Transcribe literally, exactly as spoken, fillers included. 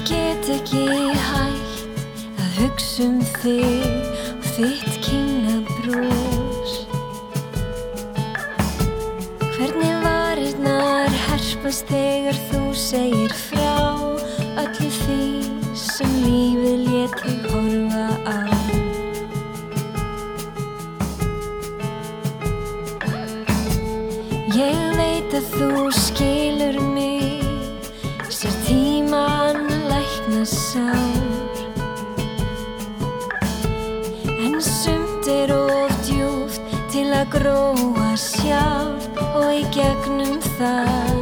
get ekki hætt að hugsa um þig og þitt kynnabrós. Hvernig varirnar herpast þegar þú segir frá öllu því sem lífið lét þig horfa á. Ég veit að þú skilur mig, sér tímann lækna sár. En sumt er of djúpt til að gróa sjálft og í gegnum það